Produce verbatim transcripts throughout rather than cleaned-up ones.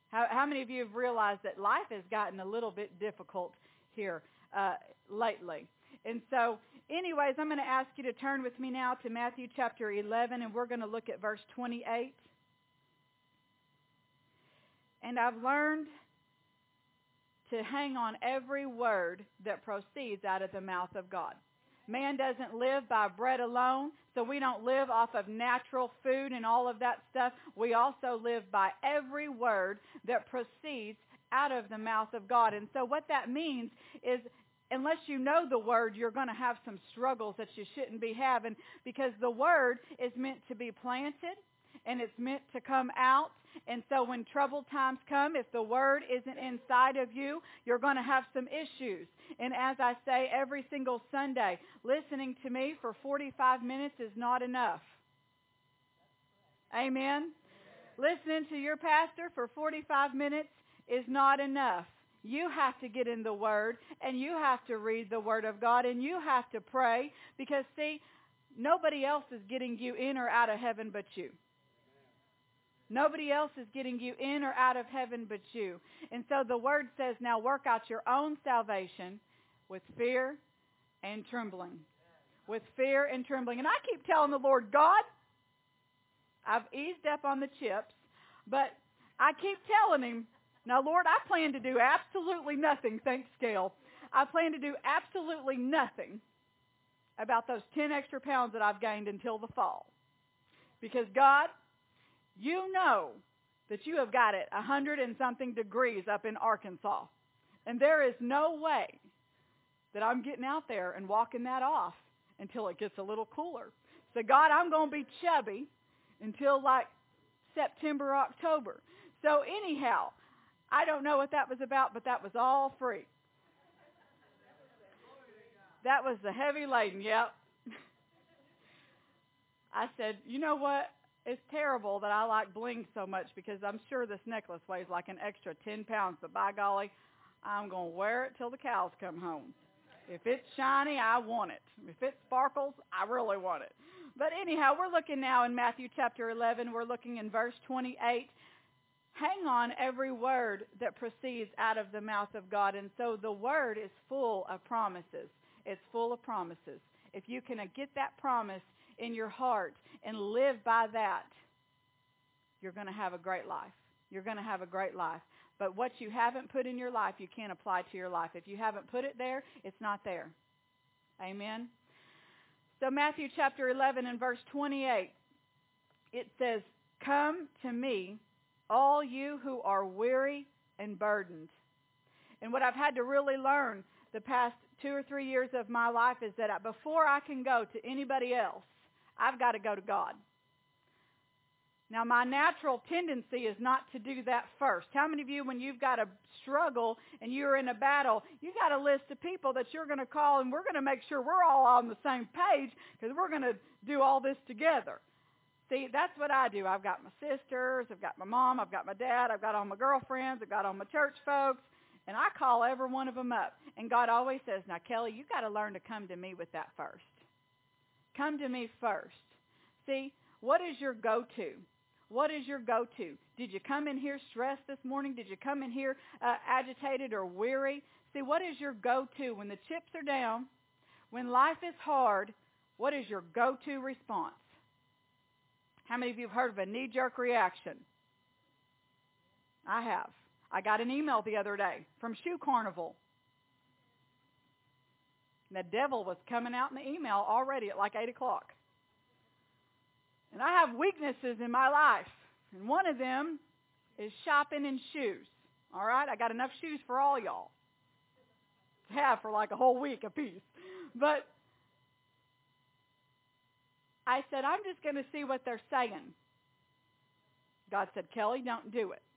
How, how many of you have realized that life has gotten a little bit difficult here uh, lately? And so, anyways, I'm going to ask you to turn with me now to Matthew chapter eleven, and we're going to look at verse twenty-eight. And I've learned to hang on every word that proceeds out of the mouth of God. Man doesn't live by bread alone, so we don't live off of natural food and all of that stuff. We also live by every word that proceeds out of the mouth of God. And so what that means is, unless you know the word, you're going to have some struggles that you shouldn't be having, because the word is meant to be planted and it's meant to come out. And so when troubled times come, if the word isn't inside of you, you're going to have some issues. And as I say every single Sunday, listening to me for forty-five minutes is not enough. Amen? Listening to your pastor for forty-five minutes is not enough. You have to get in the Word, and you have to read the Word of God, and you have to pray, because, see, nobody else is getting you in or out of heaven but you. Nobody else is getting you in or out of heaven but you. And so the Word says, now work out your own salvation with fear and trembling. With fear and trembling. And I keep telling the Lord, God, I've eased up on the chips, but I keep telling him, now, Lord, I plan to do absolutely nothing, thanks, Gail. I plan to do absolutely nothing about those ten extra pounds that I've gained until the fall. Because, God, you know that you have got it a hundred and something degrees up in Arkansas. And there is no way that I'm getting out there and walking that off until it gets a little cooler. So, God, I'm going to be chubby until like September, October. So anyhow, I don't know what that was about, but that was all free. That was the heavy laden, yep. I said, you know what? It's terrible that I like bling so much, because I'm sure this necklace weighs like an extra ten pounds, but by golly, I'm going to wear it till the cows come home. If it's shiny, I want it. If it sparkles, I really want it. But anyhow, we're looking now in Matthew chapter eleven. We're looking in verse twenty-eight. Hang on every word that proceeds out of the mouth of God. And so the word is full of promises. It's full of promises. If you can get that promise in your heart and live by that, you're going to have a great life. You're going to have a great life. But what you haven't put in your life, you can't apply to your life. If you haven't put it there, it's not there. Amen? So Matthew chapter eleven and verse twenty-eight, it says, come to me, all you who are weary and burdened. And what I've had to really learn the past two or three years of my life is that before I can go to anybody else, I've got to go to God. Now, my natural tendency is not to do that first. How many of you, when you've got a struggle and you're in a battle, you got a list of people that you're going to call, and we're going to make sure we're all on the same page, because we're going to do all this together. See, that's what I do. I've got my sisters, I've got my mom, I've got my dad, I've got all my girlfriends, I've got all my church folks, and I call every one of them up. And God always says, now, Kelly, you've got to learn to come to me with that first. Come to me first. See, what is your go-to? What is your go-to? Did you come in here stressed this morning? Did you come in here uh, agitated or weary? See, what is your go-to? When the chips are down, when life is hard, what is your go-to response? How many of you have heard of a knee-jerk reaction? I have. I got an email the other day from Shoe Carnival. The devil was coming out in the email already at like eight o'clock. And I have weaknesses in my life. And one of them is shopping in shoes. All right? I got enough shoes for all y'all to have for like a whole week apiece. But I said, I'm just going to see what they're saying. God said, Kelly, don't do it.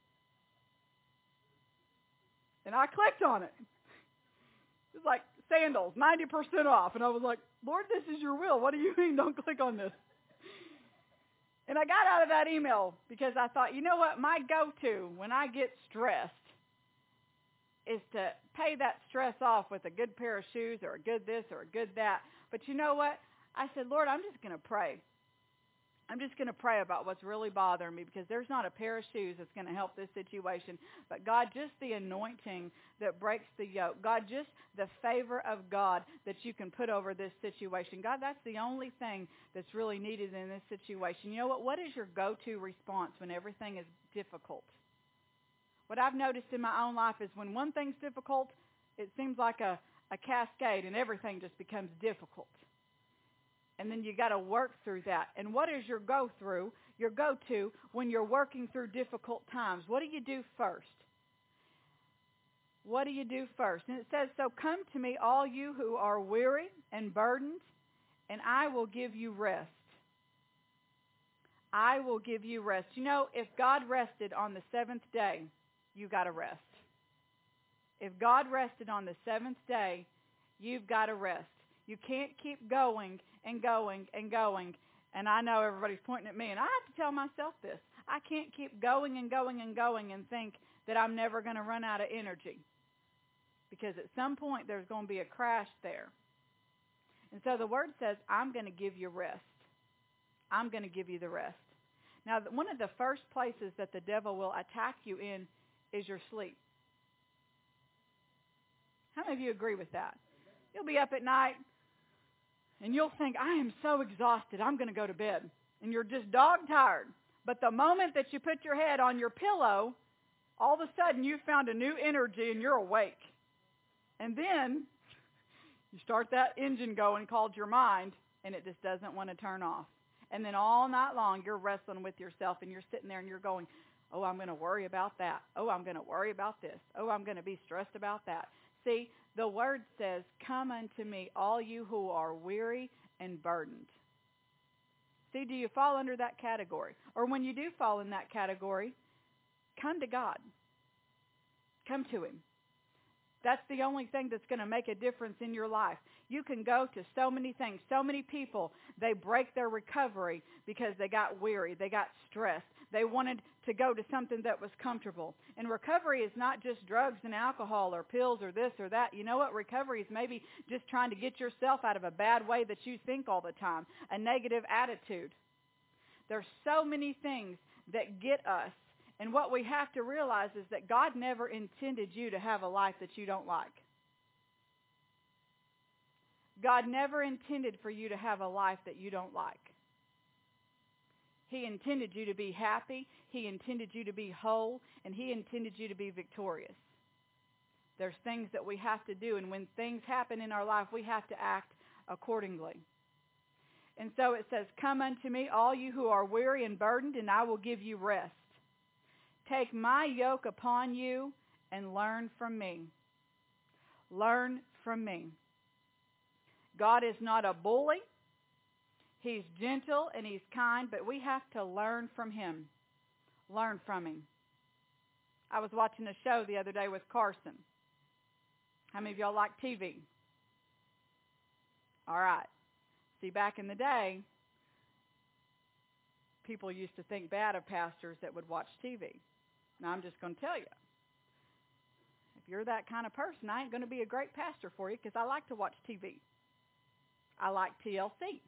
And I clicked on it. It's like sandals, ninety percent off. And I was like, Lord, this is your will. What do you mean don't click on this? And I got out of that email because I thought, you know what? My go-to when I get stressed is to pay that stress off with a good pair of shoes or a good this or a good that. But you know what? I said, Lord, I'm just going to pray. I'm just going to pray about what's really bothering me, because there's not a pair of shoes that's going to help this situation. But God, just the anointing that breaks the yoke. God, just the favor of God that you can put over this situation. God, that's the only thing that's really needed in this situation. You know what? What is your go-to response when everything is difficult? What I've noticed in my own life is when one thing's difficult, it seems like a, a cascade and everything just becomes difficult. And then you got to work through that. And what is your go-through, your go-to when you're working through difficult times? What do you do first? What do you do first? And it says, so come to me, all you who are weary and burdened, and I will give you rest. I will give you rest. You know, if God rested on the seventh day, you got to rest. If God rested on the seventh day, you've got to rest. You can't keep going and going and going. And I know everybody's pointing at me, and I have to tell myself this. I can't keep going and going and going and think that I'm never going to run out of energy. Because at some point there's going to be a crash there. And so the Word says, I'm going to give you rest. I'm going to give you the rest. Now, one of the first places that the devil will attack you in is your sleep. How many of you agree with that? You'll be up at night, and you'll think, I am so exhausted, I'm going to go to bed. And you're just dog-tired. But the moment that you put your head on your pillow, all of a sudden you've found a new energy and you're awake. And then you start that engine going called your mind, and it just doesn't want to turn off. And then all night long you're wrestling with yourself, and you're sitting there and you're going, oh, I'm going to worry about that. Oh, I'm going to worry about this. Oh, I'm going to be stressed about that. See, the Word says, come unto me, all you who are weary and burdened. See, do you fall under that category? Or when you do fall in that category, come to God. Come to Him. That's the only thing that's going to make a difference in your life. You can go to so many things. So many people, they break their recovery because they got weary. They got stressed. They wanted to go to something that was comfortable. And recovery is not just drugs and alcohol or pills or this or that. You know what? Recovery is maybe just trying to get yourself out of a bad way that you think all the time, a negative attitude. There's so many things that get us. And what we have to realize is that God never intended you to have a life that you don't like. God never intended for you to have a life that you don't like. He intended you to be happy. He intended you to be whole. And He intended you to be victorious. There's things that we have to do. And when things happen in our life, we have to act accordingly. And so it says, come unto me, all you who are weary and burdened, and I will give you rest. Take my yoke upon you and learn from me. Learn from me. God is not a bully. He's gentle and He's kind, but we have to learn from Him. Learn from Him. I was watching a show the other day with Carson. How many of y'all like T V? All right. See, back in the day, people used to think bad of pastors that would watch T V. Now, I'm just going to tell you, if you're that kind of person, I ain't going to be a great pastor for you, because I like to watch T V. I like T L C.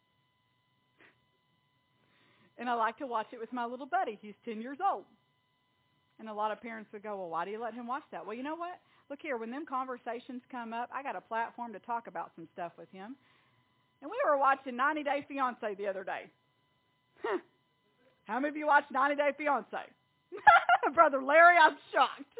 And I like to watch it with my little buddy. He's ten years old. And a lot of parents would go, well, why do you let him watch that? Well, you know what? Look here, when them conversations come up, I got a platform to talk about some stuff with him. And we were watching ninety day fiancé the other day. How many of you watched ninety day fiancé? Brother Larry, I'm shocked.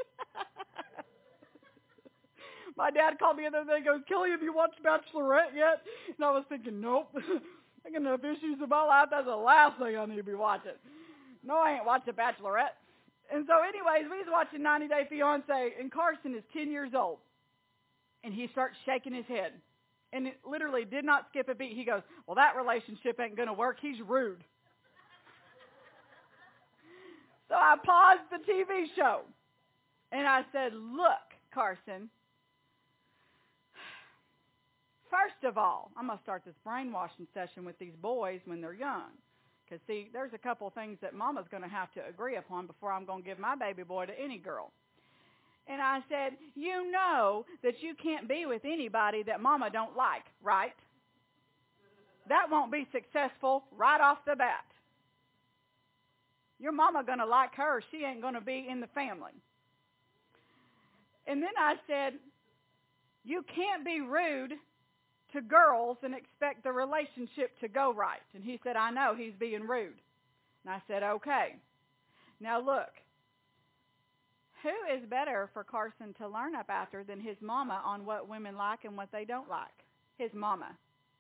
My dad called me the other day and goes, Kelly, have you watched Bachelorette yet? And I was thinking, nope. I got enough issues in my life. That's the last thing I need to be watching. No, I ain't watching Bachelorette. And so anyways, we was watching ninety day fiancé, and Carson is ten years old. And he starts shaking his head. And it literally did not skip a beat. He goes, well, that relationship ain't going to work. He's rude. So I paused the T V show. And I said, look, Carson, first of all, I'm going to start this brainwashing session with these boys when they're young. Because, see, there's a couple of things that Mama's going to have to agree upon before I'm going to give my baby boy to any girl. And I said, you know that you can't be with anybody that Mama don't like, right? That won't be successful right off the bat. Your mama going to like her. She ain't going to be in the family. And then I said, you can't be rude to girls and expect the relationship to go right. And he said, I know, he's being rude. And I said, okay. Now look, who is better for Carson to learn up after than his mama on what women like and what they don't like? His mama.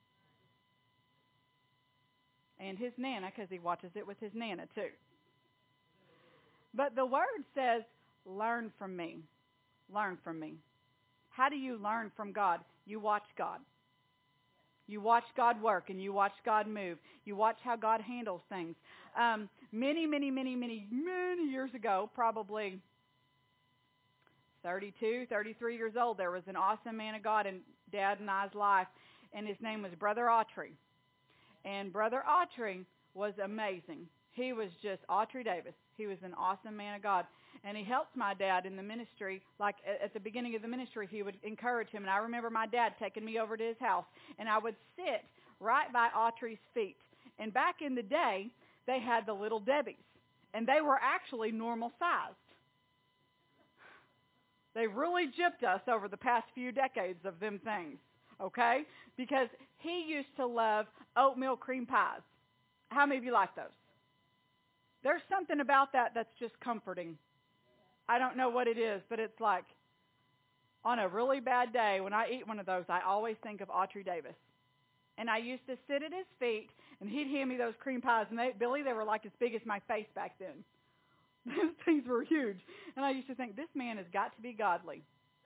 And his nana, because he watches it with his nana too. But the word says, learn from me. Learn from me. How do you learn from God? You watch God. You watch God work and you watch God move. You watch how God handles things. Um, many, many, many, many, many years ago, probably thirty-two, thirty-three years old, there was an awesome man of God in Dad and I's life, and his name was Brother Autry. And Brother Autry was amazing. He was just Autry Davis. He was an awesome man of God. And he helped my dad in the ministry. Like at the beginning of the ministry, he would encourage him. And I remember my dad taking me over to his house. And I would sit right by Autry's feet. And back in the day, they had the little Debbies. And they were actually normal sized. They really gypped us over the past few decades of them things. Okay? Because he used to love oatmeal cream pies. How many of you like those? There's something about that that's just comforting. I don't know what it is, but it's like on a really bad day, when I eat one of those, I always think of Autry Davis. And I used to sit at his feet, and he'd hand me those cream pies. And they, Billy, they were like as big as my face back then. Those things were huge. And I used to think, this man has got to be godly.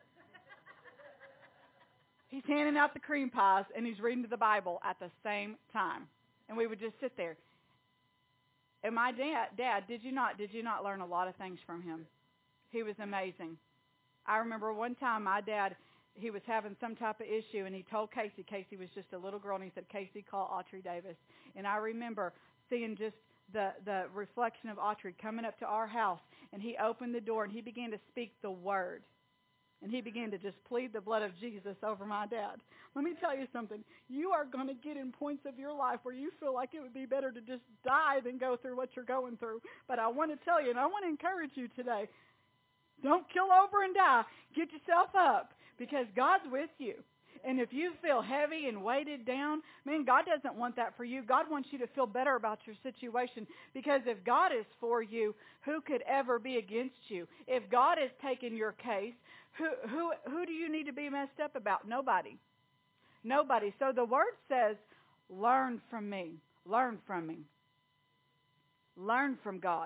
He's handing out the cream pies, and he's reading the Bible at the same time. And we would just sit there. And my dad, Dad, did you not, did you not learn a lot of things from him? He was amazing. I remember one time my dad, he was having some type of issue, and he told Casey, Casey was just a little girl, and he said, Casey, call Autry Davis. And I remember seeing just the, the reflection of Autry coming up to our house, and he opened the door, and he began to speak the word. And he began to just plead the blood of Jesus over my dad. Let me tell you something. You are going to get in points of your life where you feel like it would be better to just die than go through what you're going through. But I want to tell you, and I want to encourage you today, don't kill over and die. Get yourself up, because God's with you. And if you feel heavy and weighted down, man, God doesn't want that for you. God wants you to feel better about your situation, because if God is for you, who could ever be against you? If God is taking your case, who who who do you need to be messed up about? Nobody. Nobody. So the word says, learn from me. Learn from me. Learn from God.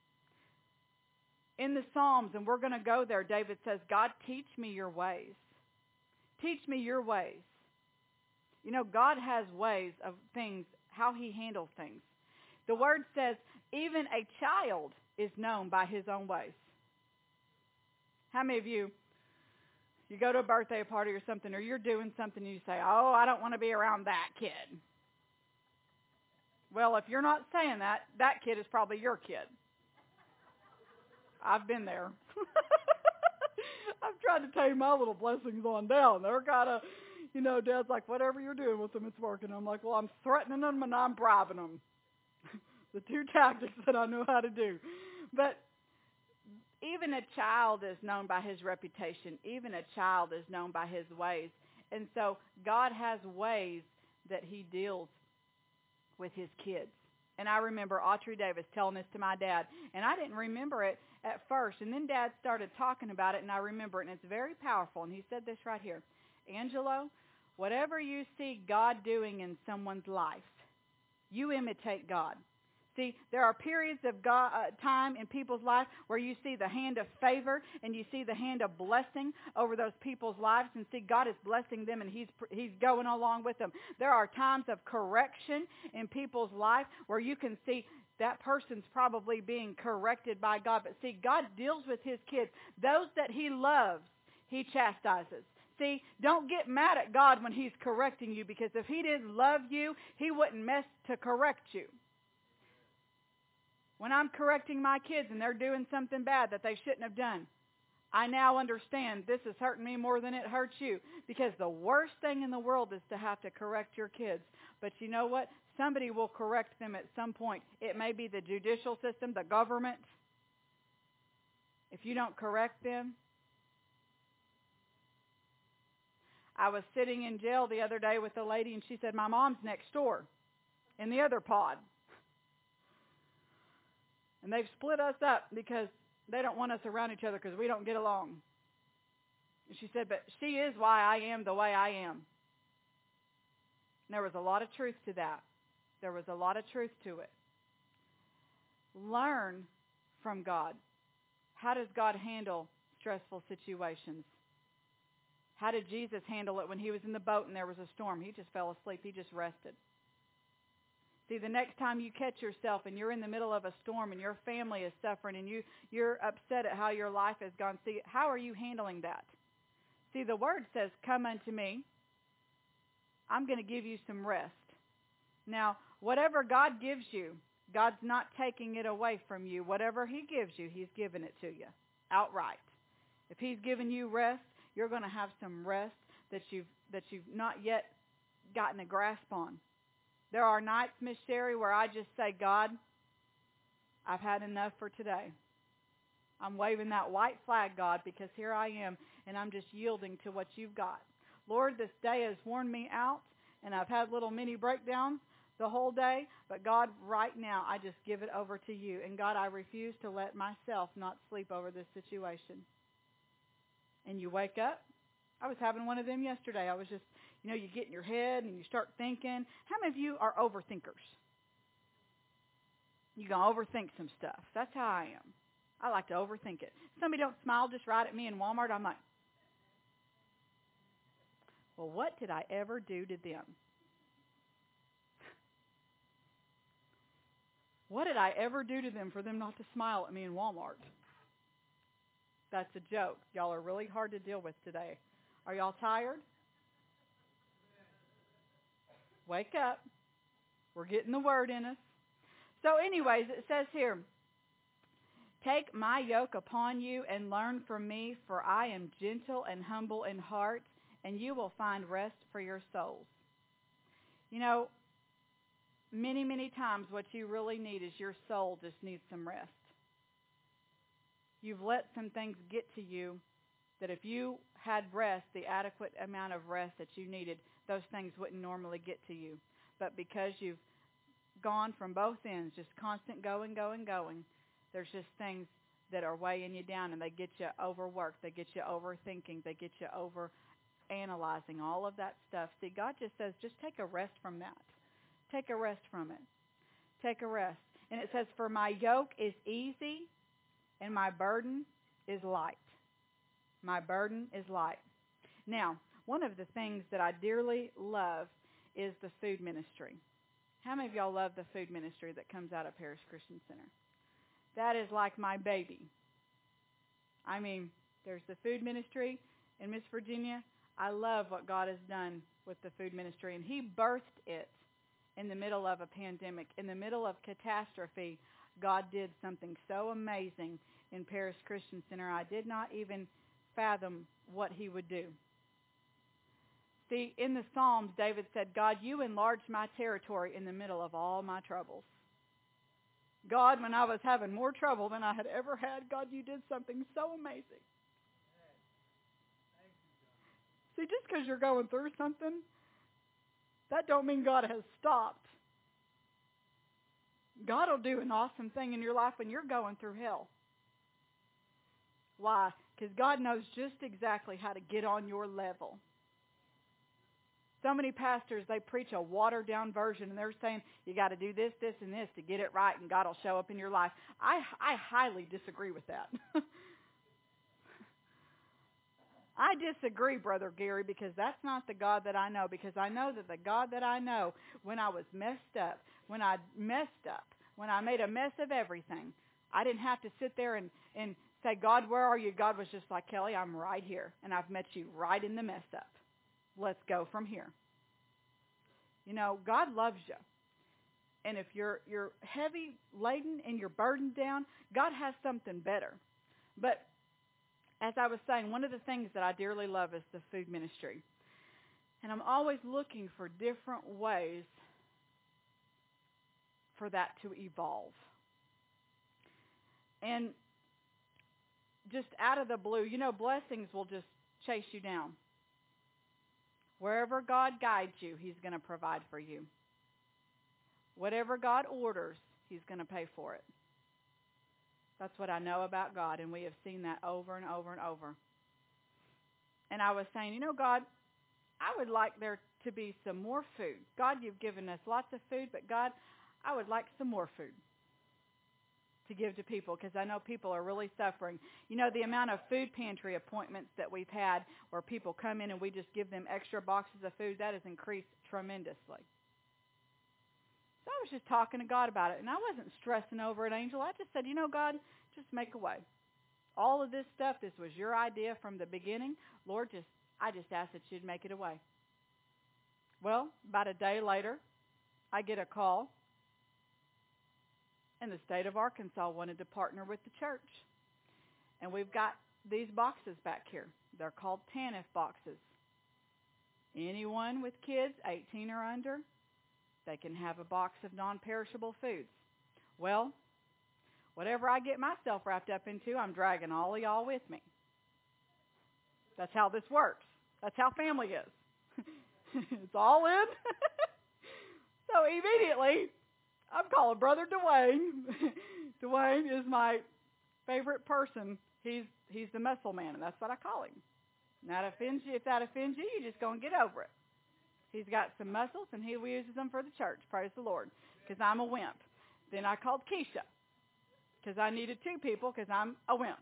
In the Psalms, and we're going to go there, David says, God, teach me your ways. Teach me your ways. You know, God has ways of things, how he handles things. The word says, even a child is known by his own ways. How many of you, you go to a birthday party or something, or you're doing something, and you say, oh, I don't want to be around that kid. Well, if you're not saying that, that kid is probably your kid. I've been there. I've tried to tame my little blessings on down. They're kind of, you know, Dad's like, whatever you're doing with them, it's working. I'm like, well, I'm threatening them and I'm bribing them. The two tactics that I know how to do. But even a child is known by his reputation. Even a child is known by his ways. And so God has ways that he deals with his kids. And I remember Autry Davis telling this to my dad, and I didn't remember it at first. And then Dad started talking about it, and I remember it, and it's very powerful. And he said this right here, Angelo, whatever you see God doing in someone's life, you imitate God. See, there are periods of God, uh, time in people's life where you see the hand of favor and you see the hand of blessing over those people's lives, and see God is blessing them and he's he's going along with them. There are times of correction in people's life where you can see that person's probably being corrected by God. But see, God deals with his kids. Those that he loves, he chastises. See, don't get mad at God when he's correcting you, because if he didn't love you, he wouldn't mess to correct you. When I'm correcting my kids and they're doing something bad that they shouldn't have done, I now understand this is hurting me more than it hurts you. Because the worst thing in the world is to have to correct your kids. But you know what? Somebody will correct them at some point. It may be the judicial system, the government. If you don't correct them. I was sitting in jail the other day with a lady, and she said, my mom's next door in the other pod. And they've split us up because they don't want us around each other because we don't get along. And she said, but she is why I am the way I am. And there was a lot of truth to that. There was a lot of truth to it. Learn from God. How does God handle stressful situations? How did Jesus handle it when he was in the boat and there was a storm? He just fell asleep. He just rested. See, the next time you catch yourself and you're in the middle of a storm and your family is suffering and you, you're upset at how your life has gone, see, how are you handling that? See, the Word says, come unto me. I'm going to give you some rest. Now, whatever God gives you, God's not taking it away from you. Whatever he gives you, he's given it to you outright. If he's given you rest, you're going to have some rest that you've that you've not yet gotten a grasp on. There are nights, Miss Sherry, where I just say, God, I've had enough for today. I'm waving that white flag, God, because here I am, and I'm just yielding to what you've got. Lord, this day has worn me out, and I've had little mini breakdowns the whole day, but God, right now, I just give it over to you. And God, I refuse to let myself not sleep over this situation. And you wake up. I was having one of them yesterday. I was just, you know, you get in your head and you start thinking. How many of you are overthinkers? You're going to overthink some stuff. That's how I am. I like to overthink it. Somebody don't smile just right at me in Walmart. I'm like, well, what did I ever do to them? What did I ever do to them for them not to smile at me in Walmart? That's a joke. Y'all are really hard to deal with today. Are y'all tired? Wake up. We're getting the word in us. So anyways, it says here, take my yoke upon you and learn from me, for I am gentle and humble in heart, and you will find rest for your souls. You know, many, many times what you really need is your soul just needs some rest. You've let some things get to you that if you had rest, the adequate amount of rest that you needed, those things wouldn't normally get to you. But because you've gone from both ends, just constant going, going, going, there's just things that are weighing you down, and they get you overworked. They get you overthinking. They get you over analyzing, all of that stuff. See, God just says, just take a rest from that. Take a rest from it. Take a rest. And it says, for my yoke is easy and my burden is light. My burden is light. Now, one of the things that I dearly love is the food ministry. How many of y'all love the food ministry that comes out of Parish Christian Center? That is like my baby. I mean, there's the food ministry in Miss Virginia. I love what God has done with the food ministry, and he birthed it in the middle of a pandemic. In the middle of catastrophe, God did something so amazing in Parish Christian Center. I did not even fathom what he would do. See, in the Psalms, David said, God, you enlarged my territory in the middle of all my troubles. God, when I was having more trouble than I had ever had, God, you did something so amazing. See, just because you're going through something, that don't mean God has stopped. God will do an awesome thing in your life when you're going through hell. Why? Because God knows just exactly how to get on your level. So many pastors, they preach a watered-down version, and they're saying you got to do this, this, and this to get it right, and God will show up in your life. I, I highly disagree with that. I disagree, Brother Gary, because that's not the God that I know, because I know that the God that I know, when I was messed up, when I messed up, when I made a mess of everything, I didn't have to sit there and, and say, God, where are you? God was just like, Kelly, I'm right here, and I've met you right in the mess up. Let's go from here. You know, God loves you. And if you're you're heavy laden and you're burdened down, God has something better. But as I was saying, one of the things that I dearly love is the food ministry. And I'm always looking for different ways for that to evolve. And just out of the blue, you know, blessings will just chase you down. Wherever God guides you, He's going to provide for you. Whatever God orders, He's going to pay for it. That's what I know about God, and we have seen that over and over and over. And I was saying, you know, God, I would like there to be some more food. God, you've given us lots of food, but God, I would like some more food to give to people, because I know people are really suffering. You know, the amount of food pantry appointments that we've had where people come in and we just give them extra boxes of food, that has increased tremendously. So I was just talking to God about it, and I wasn't stressing over it, Angel. I just said, you know, God, just make a way. All of this stuff, this was your idea from the beginning. Lord, just I just asked that you'd make it a way. Well, about a day later, I get a call. And the state of Arkansas wanted to partner with the church. And we've got these boxes back here. They're called TANF boxes. Anyone with kids, eighteen or under, they can have a box of non-perishable foods. Well, whatever I get myself wrapped up into, I'm dragging all of y'all with me. That's how this works. That's how family is. It's all in. So immediately, I'm calling Brother Dwayne. Dwayne is my favorite person. He's he's the muscle man, and that's what I call him. And that offends you. If that offends you, you just go and get over it. He's got some muscles, and he uses them for the church. Praise the Lord, because I'm a wimp. Then I called Keisha, because I needed two people, because I'm a wimp.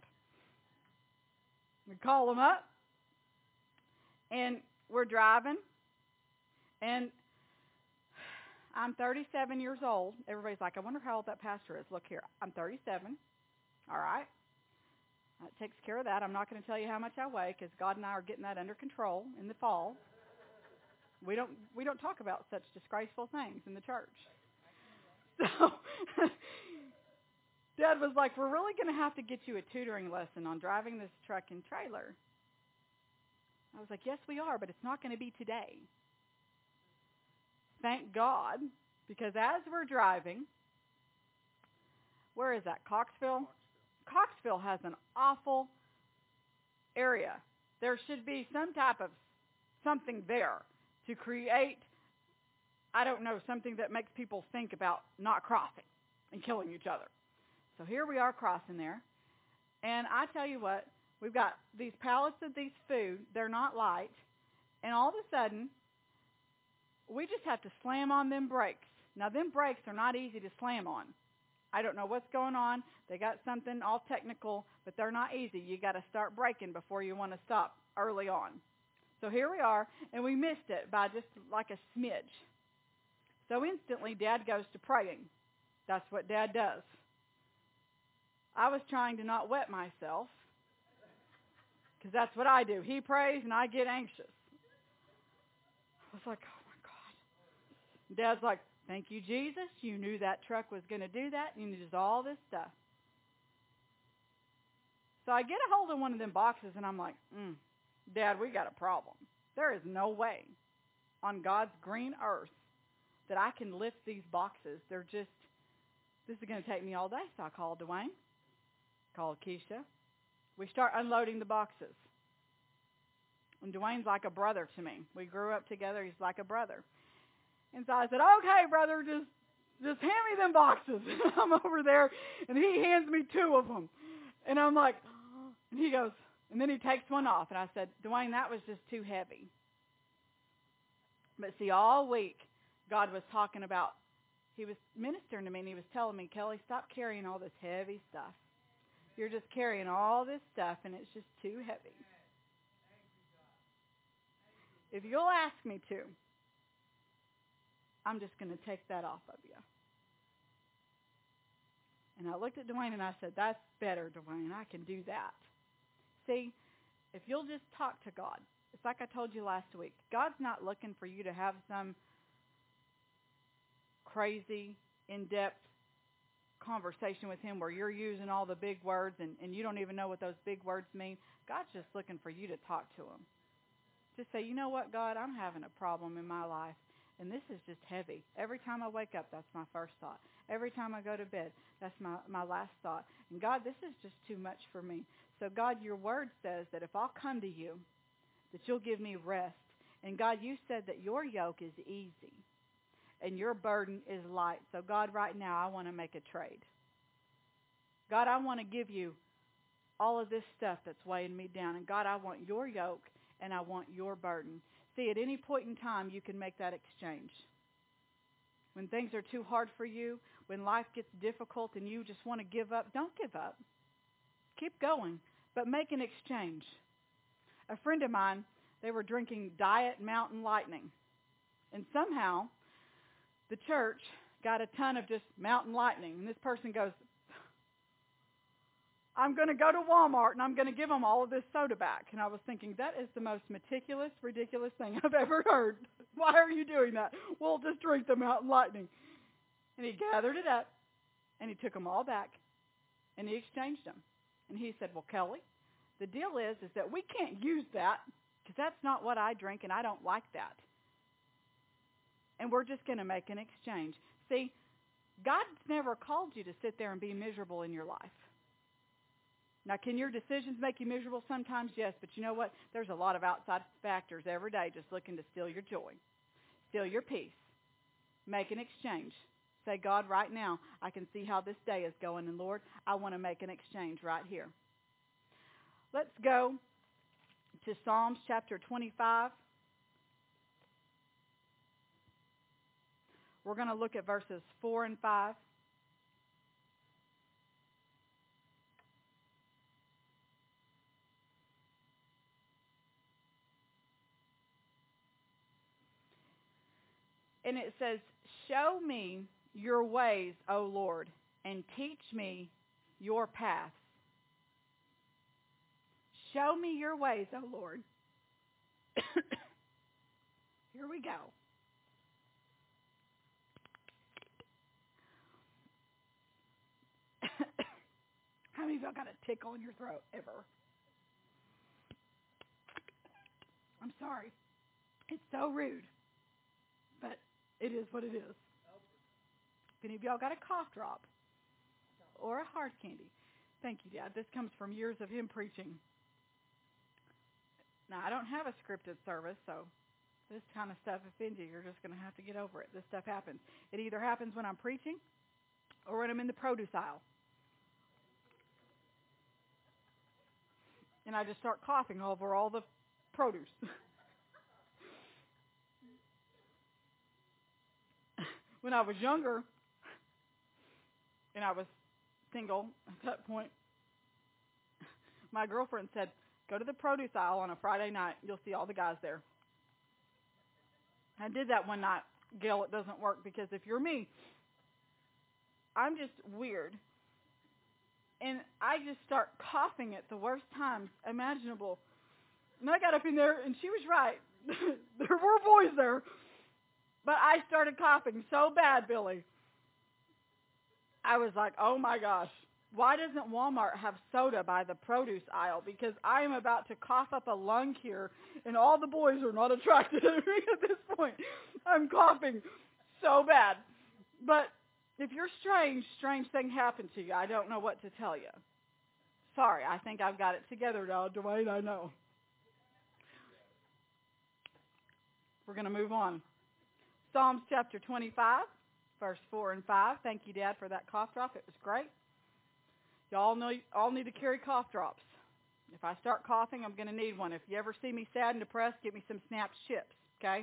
We call them up, and we're driving, and I'm thirty-seven years old. Everybody's like, I wonder how old that pastor is. Look here, I'm thirty-seven. All right. That takes care of that. I'm not going to tell you how much I weigh, because God and I are getting that under control in the fall. We don't we don't talk about such disgraceful things in the church. So Dad was like, we're really going to have to get you a tutoring lesson on driving this truck and trailer. I was like, yes, we are, but it's not going to be today. Thank God, because as we're driving, where is that, Coxville? Coxville has an awful area. There should be some type of something there to create, I don't know, something that makes people think about not crossing and killing each other. So here we are crossing there. And I tell you what, we've got these pallets of these food. They're not light. And all of a sudden, we just have to slam on them brakes. Now, them brakes are not easy to slam on. I don't know what's going on. They got something all technical, but they're not easy. You got to start braking before you want to stop early on. So here we are, and we missed it by just like a smidge. So instantly, Dad goes to praying. That's what Dad does. I was trying to not wet myself, because that's what I do. He prays, and I get anxious. I was like, oh, my God. Dad's like, thank you, Jesus. You knew that truck was going to do that. You knew all this stuff. So I get a hold of one of them boxes, and I'm like, mm, Dad, we got a problem. There is no way on God's green earth that I can lift these boxes. They're just, this is going to take me all day. So I called Dwayne, called Keisha. We start unloading the boxes. And Dwayne's like a brother to me. We grew up together. He's like a brother. And so I said, okay, brother, just just hand me them boxes. And I'm over there, and he hands me two of them. And I'm like, and he goes, and then he takes one off. And I said, Dwayne, that was just too heavy. But see, all week, God was talking about, he was ministering to me, and he was telling me, Kelly, stop carrying all this heavy stuff. You're just carrying all this stuff, and it's just too heavy. If you'll ask me to, I'm just going to take that off of you. And I looked at Dwayne and I said, that's better, Dwayne. I can do that. See, if you'll just talk to God, it's like I told you last week. God's not looking for you to have some crazy, in-depth conversation with him where you're using all the big words and, and you don't even know what those big words mean. God's just looking for you to talk to him. Just say, you know what, God, I'm having a problem in my life, And this is just heavy. Every time I wake up, that's my first thought. Every time I go to bed, that's my, my last thought. And God, this is just too much for me. So God, your word says that if I'll come to you, that you'll give me rest. And God, you said that your yoke is easy and your burden is light. So God, right now, I want to make a trade. God, I want to give you all of this stuff that's weighing me down. And God, I want your yoke and I want your burden. See, at any point in time, you can make that exchange. When things are too hard for you, when life gets difficult and you just want to give up, don't give up. Keep going, but make an exchange. A friend of mine, they were drinking Diet Mountain Lightning. And somehow, the church got a ton of just Mountain Lightning. And this person goes, I'm going to go to Walmart and I'm going to give them all of this soda back. And I was thinking, that is the most meticulous, ridiculous thing I've ever heard. Why are you doing that? Well, just drink the Mountain Lightning. And he gathered it up and he took them all back and he exchanged them. And he said, well, Kelly, the deal is, is that we can't use that because that's not what I drink and I don't like that. And we're just going to make an exchange. See, God's never called you to sit there and be miserable in your life. Now, can your decisions make you miserable sometimes? Yes, but you know what? There's a lot of outside factors every day just looking to steal your joy, steal your peace. Make an exchange. Say, God, right now, I can see how this day is going, and Lord, I want to make an exchange right here. Let's go to Psalms chapter twenty-five. We're going to look at verses four and five. And it says, show me your ways, O Lord, and teach me your paths. Show me your ways, O Lord. Here we go. How many of y'all got a tickle in your throat ever? I'm sorry. It's so rude. But it is what it is. If any of y'all got a cough drop or a hard candy, thank you, Dad. This comes from years of him preaching. Now, I don't have a scripted service, so this kind of stuff offends you. You're just going to have to get over it. This stuff happens. It either happens when I'm preaching or when I'm in the produce aisle. And I just start coughing over all the produce. When I was younger, and I was single at that point, my girlfriend said, go to the produce aisle on a Friday night. You'll see all the guys there. I did that one night. Gail, it doesn't work because if you're me, I'm just weird. And I just start coughing at the worst times imaginable. And I got up in there, and she was right. There were boys there. But I started coughing so bad, Billy. I was like, oh, my gosh. Why doesn't Walmart have soda by the produce aisle? Because I am about to cough up a lung here, and all the boys are not attracted to me at this point. I'm coughing so bad. But if you're strange, strange thing happened to you. I don't know what to tell you. Sorry, I think I've got it together now, Dwayne, I know. We're going to move on. Psalms chapter twenty-five, verse four and five. Thank you, Dad, for that cough drop. It was great. Y'all know, all need to carry cough drops. If I start coughing, I'm going to need one. If you ever see me sad and depressed, get me some Snap's chips, okay?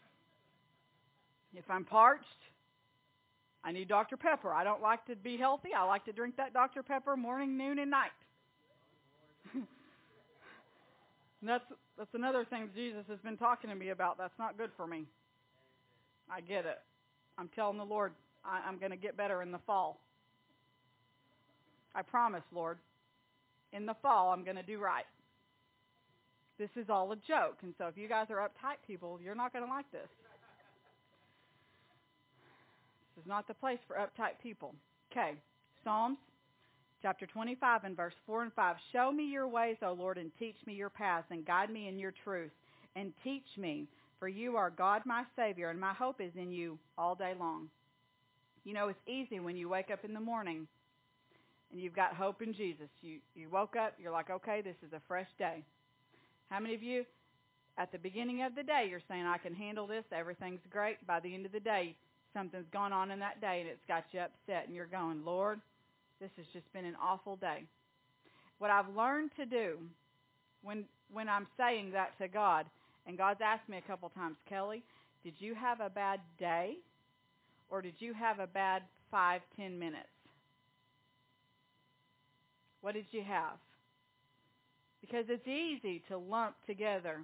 If I'm parched, I need Doctor Pepper. I don't like to be healthy. I like to drink that Doctor Pepper morning, noon, and night. And that's, that's another thing Jesus has been talking to me about. That's not good for me. I get it. I'm telling the Lord I, I'm going to get better in the fall. I promise, Lord. In the fall, I'm going to do right. This is all a joke. And so if you guys are uptight people, you're not going to like this. This is not the place for uptight people. Okay. Psalms chapter twenty-five and verse four and five. Show me your ways, O Lord, and teach me your paths, and guide me in your truth, and teach me, For you are God my Savior, and my hope is in you all day long. You know, it's easy when you wake up in the morning and you've got hope in Jesus. You, you woke up, you're like, okay, this is a fresh day. How many of you, at the beginning of the day, you're saying, I can handle this, everything's great. By the end of the day, something's gone on in that day and it's got you upset and you're going, Lord, this has just been an awful day. What I've learned to do when when I'm saying that to God, and God's asked me a couple times, Kelly, did you have a bad day or did you have a bad five, ten minutes? What did you have? Because it's easy to lump together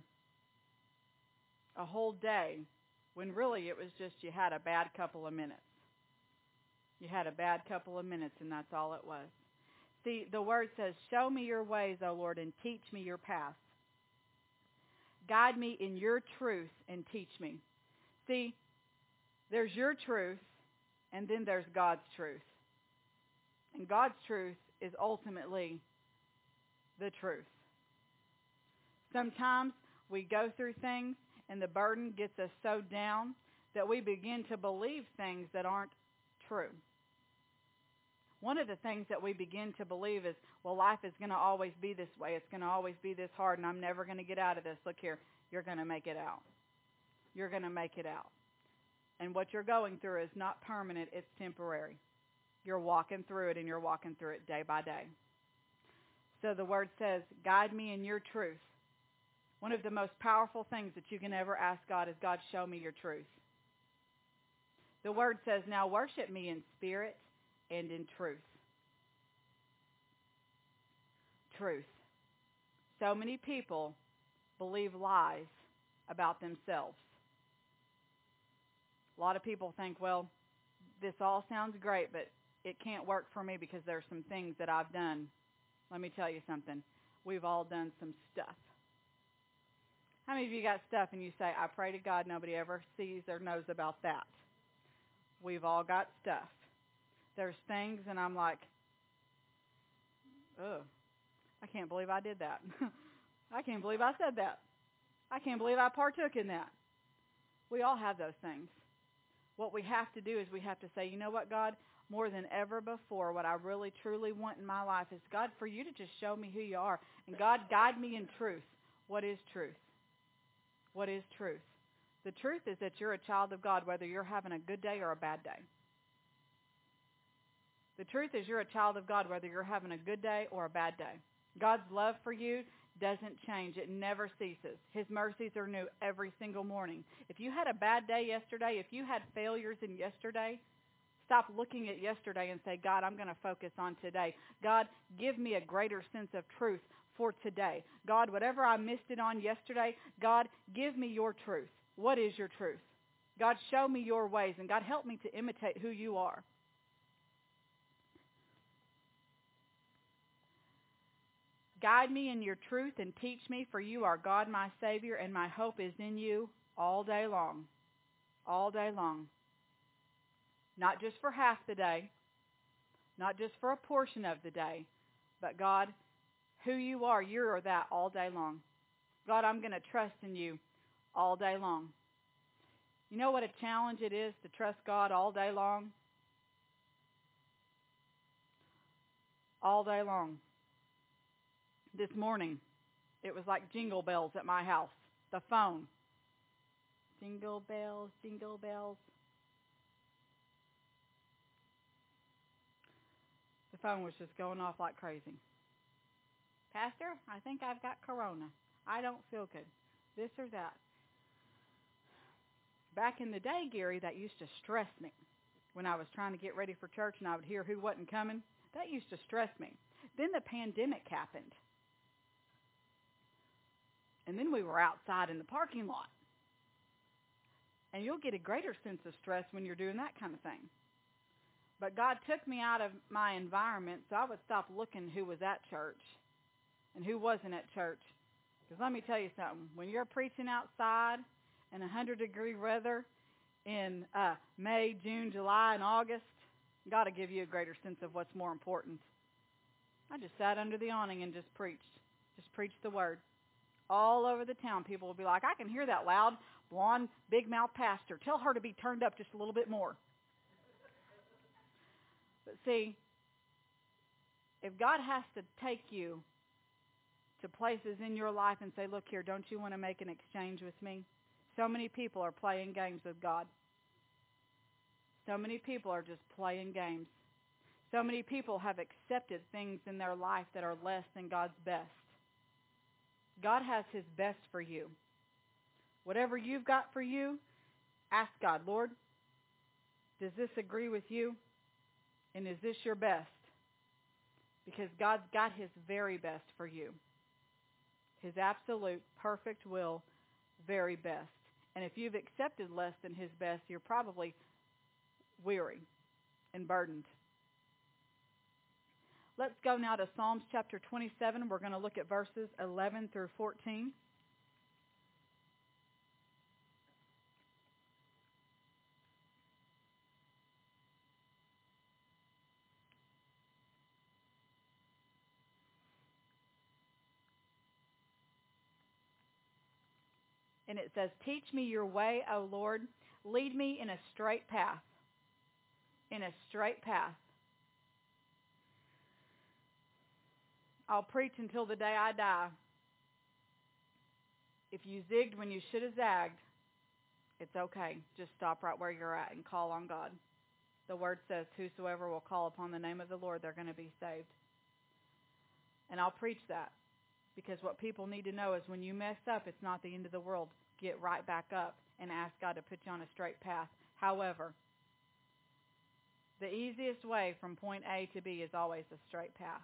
a whole day when really it was just you had a bad couple of minutes. You had a bad couple of minutes and that's all it was. See, the word says, show me your ways, O Lord, and teach me your paths. Guide me in your truth and teach me. See, there's your truth and then there's God's truth. And God's truth is ultimately the truth. Sometimes we go through things and the burden gets us so down that we begin to believe things that aren't true. One of the things that we begin to believe is, well, life is going to always be this way. It's going to always be this hard, and I'm never going to get out of this. Look here, you're going to make it out. You're going to make it out. And what you're going through is not permanent. It's temporary. You're walking through it, and you're walking through it day by day. So the word says, guide me in your truth. One of the most powerful things that you can ever ask God is, God, show me your truth. The word says, now worship me in spirit and in truth. Truth. So many people believe lies about themselves. A lot of people think, well, this all sounds great, but it can't work for me because there's some things that I've done. Let me tell you something. We've all done some stuff. How many of you got stuff and you say, I pray to God nobody ever sees or knows about that? We've all got stuff. There's things and I'm like, ugh, I can't believe I did that. I can't believe I said that. I can't believe I partook in that. We all have those things. What we have to do is we have to say, you know what, God, more than ever before, what I really truly want in my life is, God, for you to just show me who you are. And God, guide me in truth. What is truth? What is truth? The truth is that you're a child of God, whether you're having a good day or a bad day. The truth is you're a child of God, whether you're having a good day or a bad day. God's love for you doesn't change. It never ceases. His mercies are new every single morning. If you had a bad day yesterday, if you had failures in yesterday, stop looking at yesterday and say, God, I'm going to focus on today. God, give me a greater sense of truth for today. God, whatever I missed it on yesterday, God, give me your truth. What is your truth? God, show me your ways, and God, help me to imitate who you are. Guide me in your truth and teach me, for you are God my Savior, and my hope is in you all day long. All day long. Not just for half the day, not just for a portion of the day, but God, who you are, you are that all day long. God, I'm going to trust in you all day long. You know what a challenge it is to trust God all day long? All day long. This morning, it was like jingle bells at my house. The phone. Jingle bells, jingle bells. The phone was just going off like crazy. Pastor, I think I've got corona. I don't feel good. This or that. Back in the day, Gary, that used to stress me. When I was trying to get ready for church and I would hear who wasn't coming, that used to stress me. Then the pandemic happened. And then we were outside in the parking lot. And you'll get a greater sense of stress when you're doing that kind of thing. But God took me out of my environment so I would stop looking who was at church and who wasn't at church. Because let me tell you something. When you're preaching outside in one hundred degree weather in uh, May, June, July, and August, God will give you a greater sense of what's more important. I just sat under the awning and just preached. Just preached the word. All over the town, people will be like, I can hear that loud. blonde, big mouth pastor. Tell her to be turned up just a little bit more. But see, if God has to take you to places in your life and say, look here, don't you want to make an exchange with me? So many people are playing games with God. So many people are just playing games. So many people have accepted things in their life that are less than God's best. God has his best for you. Whatever you've got for you, ask God, Lord, does this agree with you? And is this your best? Because God's got his very best for you. His absolute, perfect will, very best. And if you've accepted less than his best, you're probably weary and burdened. Let's go now to Psalms chapter twenty-seven. We're going to look at verses eleven through fourteen. And it says, teach me your way, O Lord. Lead me in a straight path. In a straight path. I'll preach until the day I die. If you zigged when you should have zagged, it's okay. Just stop right where you're at and call on God. The word says, whosoever will call upon the name of the Lord, they're going to be saved. And I'll preach that. Because what people need to know is when you mess up, it's not the end of the world. Get right back up and ask God to put you on a straight path. However, the easiest way from point A to B is always a straight path.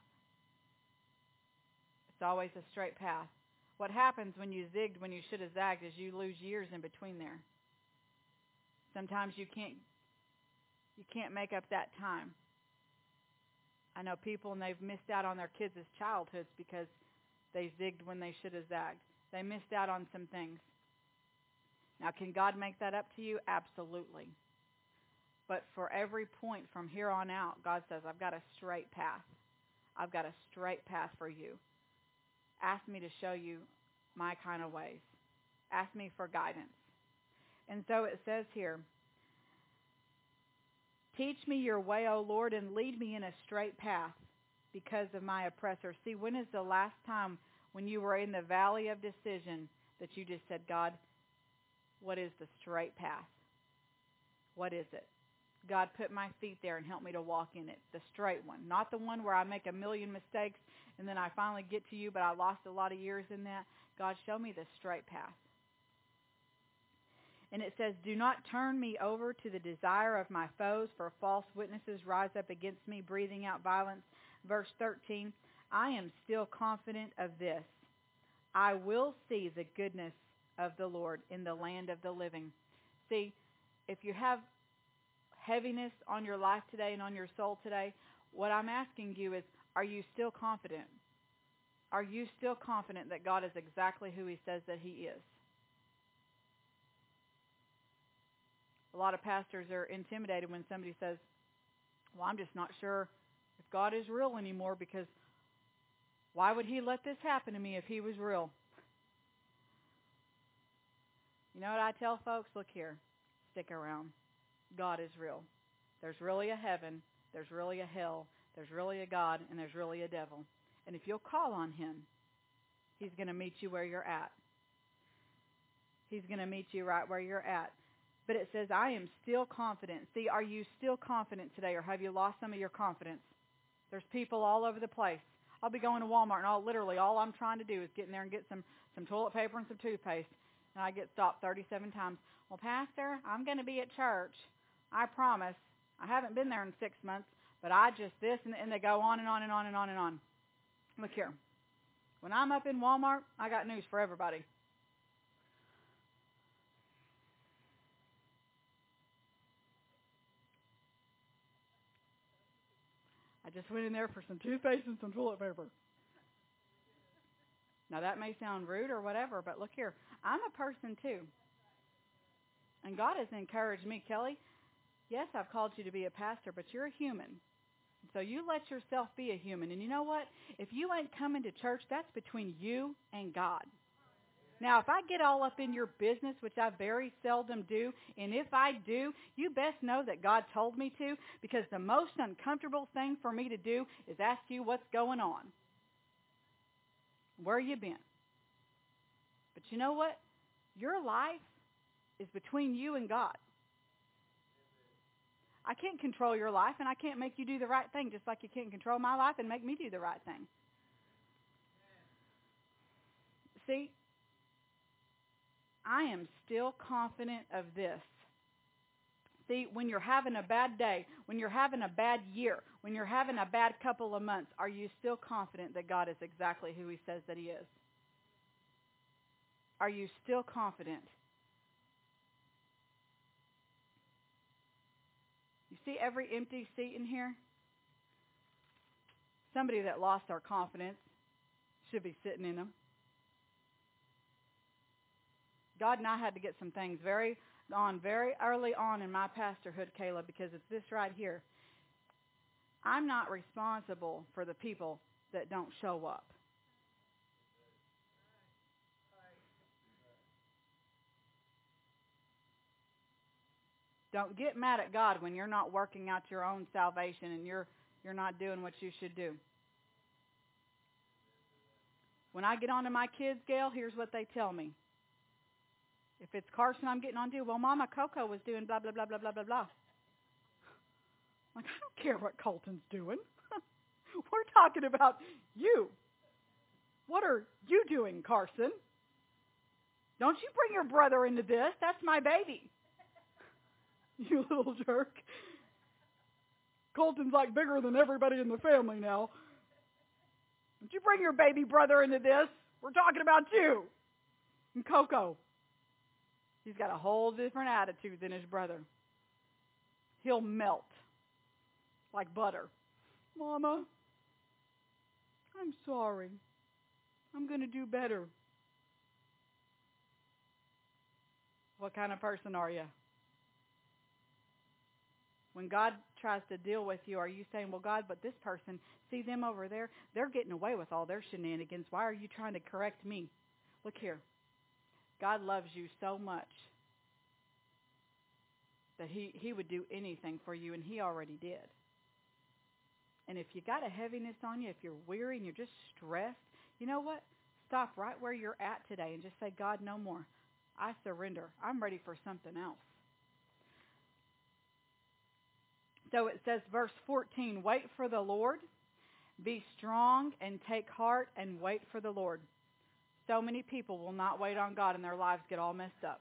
It's always a straight path. What happens when you zigged when you should have zagged is you lose years in between there. Sometimes you can't you can't make up that time. I know people and they've missed out on their kids' childhoods because they zigged when they should have zagged. They missed out on some things. Now, can God make that up to you? Absolutely. But for every point from here on out, God says, I've got a straight path. I've got a straight path for you. Ask me to show you my kind of ways. Ask me for guidance. And so it says here, teach me your way, O Lord, and lead me in a straight path because of my oppressor. See, when is the last time when you were in the valley of decision that you just said, God, what is the straight path? What is it? God, put my feet there and help me to walk in it. The straight one. Not the one where I make a million mistakes and then I finally get to you, but I lost a lot of years in that. God, show me the straight path. And it says, do not turn me over to the desire of my foes, for false witnesses rise up against me, breathing out violence. Verse thirteen, I am still confident of this. I will see the goodness of the Lord in the land of the living. See, if you have heaviness on your life today and on your soul today, what I'm asking you is, are you still confident? Are you still confident that God is exactly who he says that he is? A lot of pastors are intimidated when somebody says, well, I'm just not sure if God is real anymore because why would he let this happen to me if he was real? You know what I tell folks? Look here. Stick around. God is real. There's really a heaven. There's really a hell. There's really a God, and there's really a devil. And if you'll call on him, he's going to meet you where you're at. He's going to meet you right where you're at. But it says, I am still confident. See, are you still confident today, or have you lost some of your confidence? There's people all over the place. I'll be going to Walmart, and I'll literally, all I'm trying to do is get in there and get some, some toilet paper and some toothpaste. And I get stopped thirty-seven times. Well, Pastor, I'm going to be at church. I promise. I haven't been there in six months, but I just this, and, and they go on and on and on and on and on. Look here. When I'm up in Walmart, I got news for everybody. I just went in there for some toothpaste and some toilet paper. Now, that may sound rude or whatever, but look here. I'm a person, too. And God has encouraged me, Kelly, yes, I've called you to be a pastor, but you're a human. So you let yourself be a human. And you know what? If you ain't coming to church, that's between you and God. Now, if I get all up in your business, which I very seldom do, and if I do, you best know that God told me to, because the most uncomfortable thing for me to do is ask you what's going on. Where you been? But you know what? Your life is between you and God. I can't control your life, and I can't make you do the right thing, just like you can't control my life and make me do the right thing. See, I am still confident of this. See, when you're having a bad day, when you're having a bad year, when you're having a bad couple of months, are you still confident that God is exactly who He says that He is? Are you still confident? You see every empty seat in here? Somebody that lost our confidence should be sitting in them. God and I had to get some things very on very early on in my pastorhood, Caleb, because it's this right here. I'm not responsible for the people that don't show up. Don't get mad at God when you're not working out your own salvation and you're you're not doing what you should do. When I get on to my kids, Gail, here's what they tell me. If it's Carson I'm getting on to, well, Mama, Coco was doing blah, blah, blah, blah, blah, blah, blah. Like, I don't care what Colton's doing. We're talking about you. What are you doing, Carson? Don't you bring your brother into this. That's my baby. You little jerk. Colton's like bigger than everybody in the family now. Don't you bring your baby brother into this. We're talking about you. And Coco. He's got a whole different attitude than his brother. He'll melt like butter. Mama, I'm sorry. I'm going to do better. What kind of person are you? When God tries to deal with you, are you saying, well, God, but this person, see them over there, they're getting away with all their shenanigans. Why are you trying to correct me? Look here. God loves you so much that he, he would do anything for you, and He already did. And if you got a heaviness on you, if you're weary and you're just stressed, you know what? Stop right where you're at today and just say, God, no more. I surrender. I'm ready for something else. So it says, verse fourteen, wait for the Lord, be strong and take heart and wait for the Lord. So many people will not wait on God and their lives get all messed up.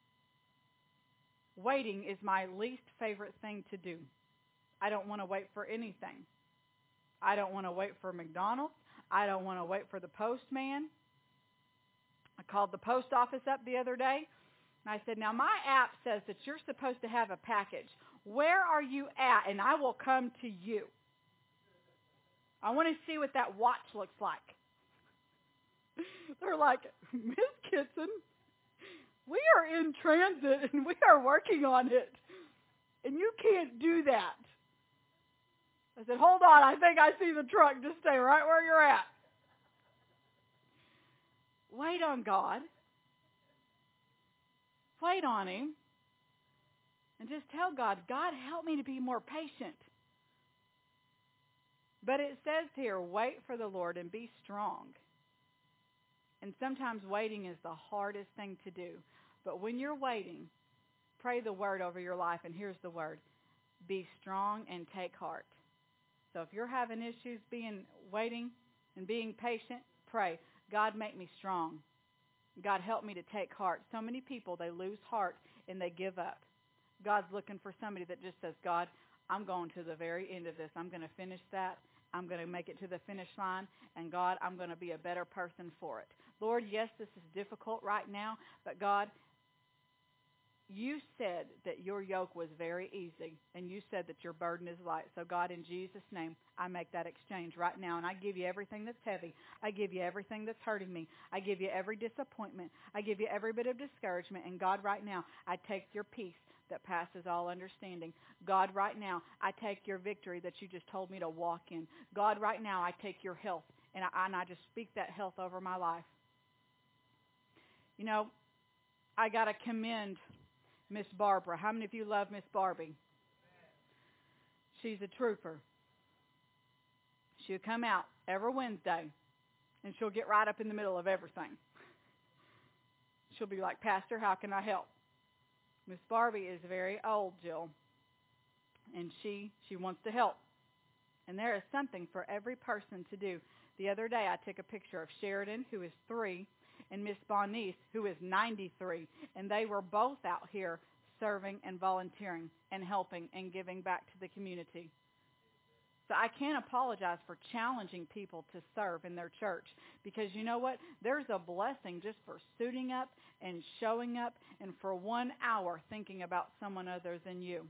Waiting is my least favorite thing to do. I don't want to wait for anything. I don't want to wait for McDonald's. I don't want to wait for the postman. I called the post office up the other day, and I said, now my app says that you're supposed to have a package. Where are you at? And I will come to you. I want to see what that watch looks like. They're like, Miss Kitson, we are in transit and we are working on it. And you can't do that. I said, hold on, I think I see the truck. Just stay right where you're at. Wait on God. Wait on Him. And just tell God, God, help me to be more patient. But it says here, wait for the Lord and be strong. And sometimes waiting is the hardest thing to do. But when you're waiting, pray the word over your life. And here's the word. Be strong and take heart. So if you're having issues being waiting and being patient, pray, God, make me strong. God, help me to take heart. So many people, they lose heart and they give up. God's looking for somebody that just says, God, I'm going to the very end of this. I'm going to finish that. I'm going to make it to the finish line. And God, I'm going to be a better person for it. Lord, yes, this is difficult right now. But God, you said that your yoke was very easy. And you said that your burden is light. So God, in Jesus' name, I make that exchange right now. And I give you everything that's heavy. I give you everything that's hurting me. I give you every disappointment. I give you every bit of discouragement. And God, right now, I take your peace that passes all understanding. God, right now, I take your victory that you just told me to walk in. God, right now, I take your health, and I, and I just speak that health over my life. You know, I got to commend Miss Barbara. How many of you love Miss Barbie? She's a trooper. She'll come out every Wednesday, and she'll get right up in the middle of everything. She'll be like, Pastor, how can I help? Miss Barbie is very old, Jill, and she she wants to help. And there is something for every person to do. The other day, I took a picture of Sheridan, who is three, and Miss Bonice, who is ninety-three, and they were both out here serving and volunteering and helping and giving back to the community. So I can't apologize for challenging people to serve in their church, because you know what? There's a blessing just for suiting up and showing up and for one hour thinking about someone other than you.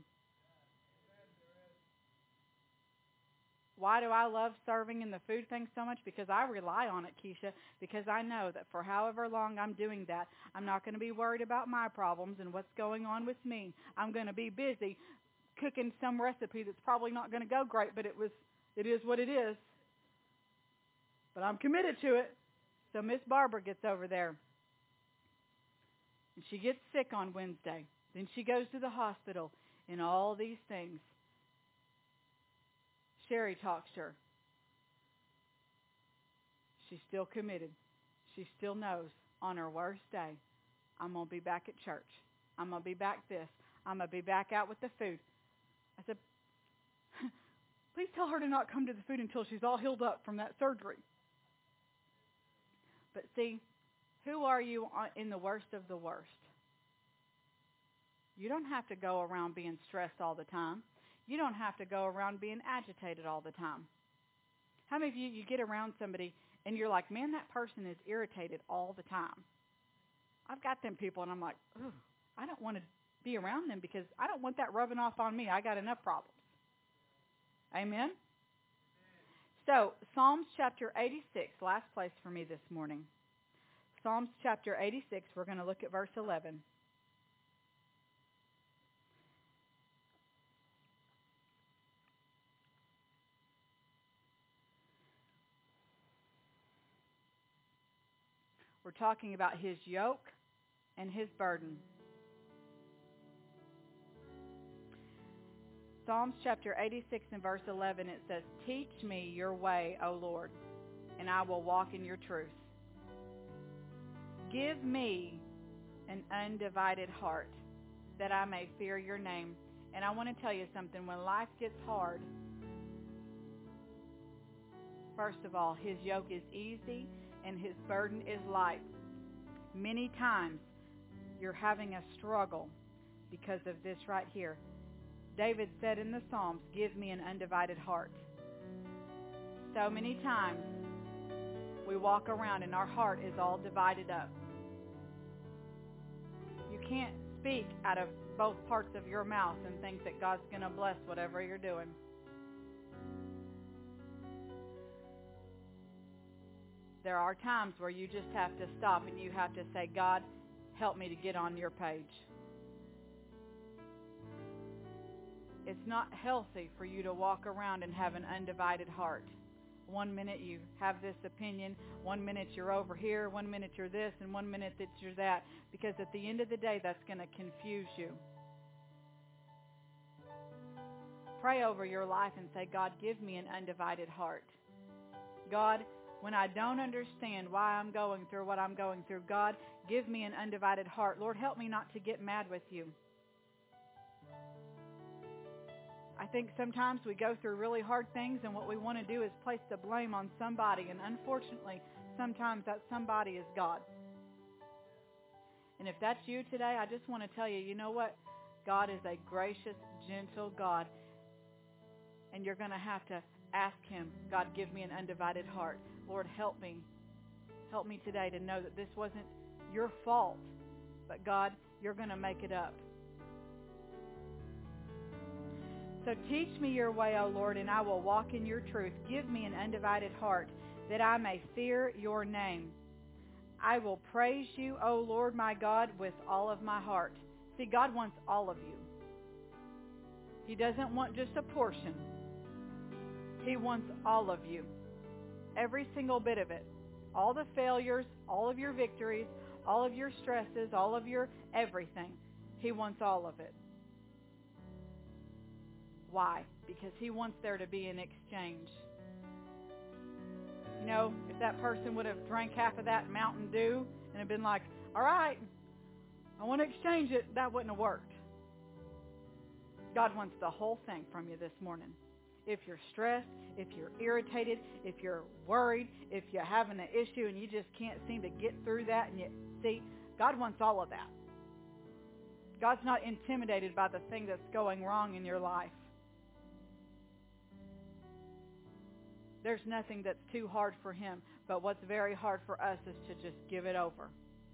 Why do I love serving in the food thing so much? Because I rely on it, Keisha, because I know that for however long I'm doing that, I'm not going to be worried about my problems and what's going on with me. I'm going to be busy cooking some recipe that's probably not going to go great, but it was, it is what it is. But I'm committed to it. So Miss Barbara gets over there, and she gets sick on Wednesday. Then she goes to the hospital and all these things. Sherry talks to her. She's still committed. She still knows on her worst day, I'm going to be back at church. I'm going to be back this. I'm going to be back out with the food. I said, please tell her to not come to the food until she's all healed up from that surgery. But see, who are you in the worst of the worst? You don't have to go around being stressed all the time. You don't have to go around being agitated all the time. How many of you, you get around somebody and you're like, man, that person is irritated all the time. I've got them people and I'm like, oh, I don't want to be around them because I don't want that rubbing off on me. I got enough problems. Amen? So, Psalms chapter eighty-six, last place for me this morning. Psalms chapter eighty-six, we're going to look at verse eleven. We're talking about his yoke and his burden. Psalms chapter eighty-six and verse eleven, it says, teach me your way, O Lord, and I will walk in your truth. Give me an undivided heart, that I may fear your name. And I want to tell you something. When life gets hard, first of all, his yoke is easy and his burden is light. Many times you're having a struggle because of this right here. David said in the Psalms, give me an undivided heart. So many times we walk around and our heart is all divided up. You can't speak out of both parts of your mouth and think that God's going to bless whatever you're doing. There are times where you just have to stop and you have to say, God, help me to get on your page. It's not healthy for you to walk around and have an undivided heart. One minute you have this opinion, one minute you're over here, one minute you're this, and one minute that you're that. Because at the end of the day, that's going to confuse you. Pray over your life and say, God, give me an undivided heart. God, when I don't understand why I'm going through what I'm going through, God, give me an undivided heart. Lord, help me not to get mad with you. I think sometimes we go through really hard things and what we want to do is place the blame on somebody. And unfortunately, sometimes that somebody is God. And if that's you today, I just want to tell you, you know what? God is a gracious, gentle God. And you're going to have to ask him, God, give me an undivided heart. Lord, help me. Help me today to know that this wasn't your fault. But God, you're going to make it up. So teach me your way, O Lord, and I will walk in your truth. Give me an undivided heart, that I may fear your name. I will praise you, O Lord my God, with all of my heart. See, God wants all of you. He doesn't want just a portion. He wants all of you. Every single bit of it. All the failures, all of your victories, all of your stresses, all of your everything. He wants all of it. Why? Because He wants there to be an exchange. You know, if that person would have drank half of that Mountain Dew and have been like, all right, I want to exchange it, that wouldn't have worked. God wants the whole thing from you this morning. If you're stressed, if you're irritated, if you're worried, if you're having an issue and you just can't seem to get through that, and you see, God wants all of that. God's not intimidated by the thing that's going wrong in your life. There's nothing that's too hard for Him, but what's very hard for us is to just give it over.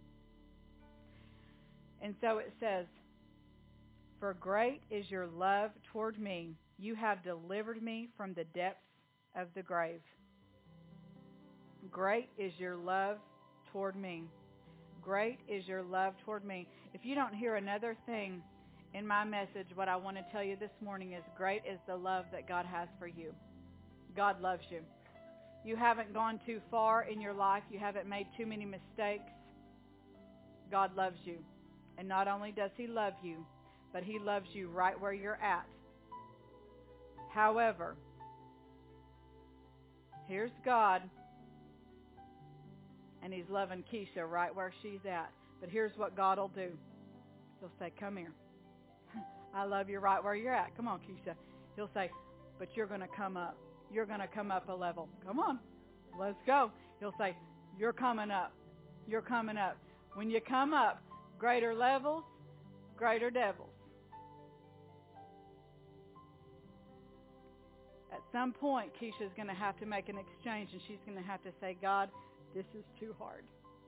And so it says, for great is your love toward me. You have delivered me from the depths of the grave. Great is your love toward me. Great is your love toward me. If you don't hear another thing in my message, what I want to tell you this morning is great is the love that God has for you. God loves you. You haven't gone too far in your life. You haven't made too many mistakes. God loves you. And not only does He love you, but He loves you right where you're at. However, here's God, and He's loving Keisha right where she's at. But here's what God will do. He'll say, come here. I love you right where you're at. Come on, Keisha. He'll say, but you're going to come up. You're going to come up a level. Come on. Let's go. He'll say, you're coming up. You're coming up. When you come up, greater levels, greater devils. At some point, Keisha's going to have to make an exchange, and she's going to have to say, God, this is too hard.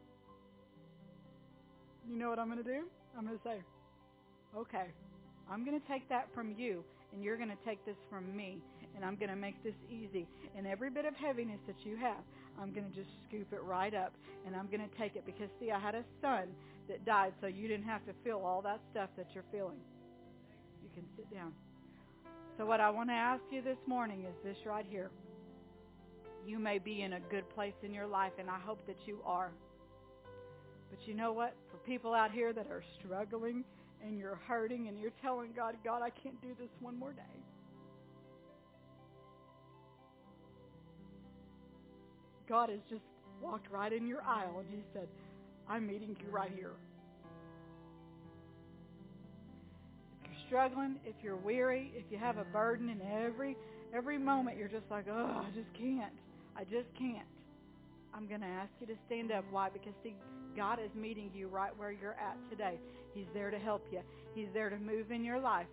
You know what I'm going to do? I'm going to say, okay, I'm going to take that from you, and you're going to take this from me, and I'm going to make this easy. And every bit of heaviness that you have, I'm going to just scoop it right up, and I'm going to take it. Because, see, I had a son that died, so you didn't have to feel all that stuff that you're feeling. You can sit down. So what I want to ask you this morning is this right here. You may be in a good place in your life, and I hope that you are. But you know what? For people out here that are struggling and you're hurting and you're telling God, God, I can't do this one more day. God has just walked right in your aisle and He said, I'm meeting you right here. If you're struggling, if you're weary, if you have a burden, and every every moment you're just like, oh, I just can't. I just can't. I'm going to ask you to stand up. Why? Because, see, God is meeting you right where you're at today. He's there to help you. He's there to move in your life.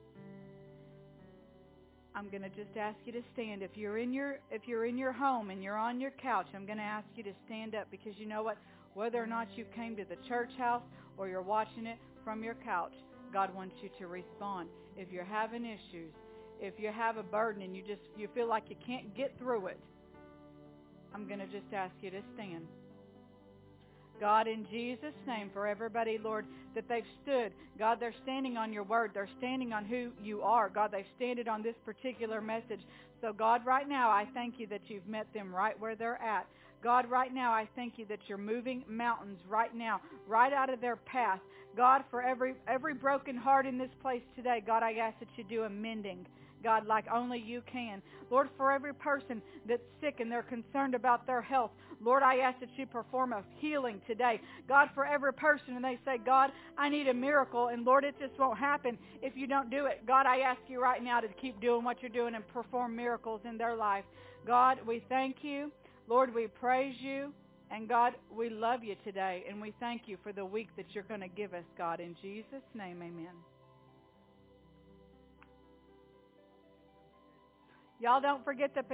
I'm going to just ask you to stand. If you're in your if you're in your home and you're on your couch, I'm going to ask you to stand up, because you know what? Whether or not you came to the church house or you're watching it from your couch, God wants you to respond. If you're having issues, if you have a burden and you just you feel like you can't get through it, I'm going to just ask you to stand. God, in Jesus' name, for everybody, Lord, that they've stood. God, they're standing on your word. They're standing on who you are. God, they've standed on this particular message. So, God, right now, I thank you that you've met them right where they're at. God, right now, I thank you that you're moving mountains right now, right out of their path. God, for every every broken heart in this place today, God, I ask that you do a mending. God, like only you can. Lord, for every person that's sick and they're concerned about their health, Lord, I ask that you perform a healing today. God, for every person, and they say, God, I need a miracle, and Lord, it just won't happen if you don't do it. God, I ask you right now to keep doing what you're doing and perform miracles in their life. God, we thank you. Lord, we praise you. And God, we love you today, and we thank you for the week that you're going to give us, God. In Jesus' name, amen. Y'all don't forget the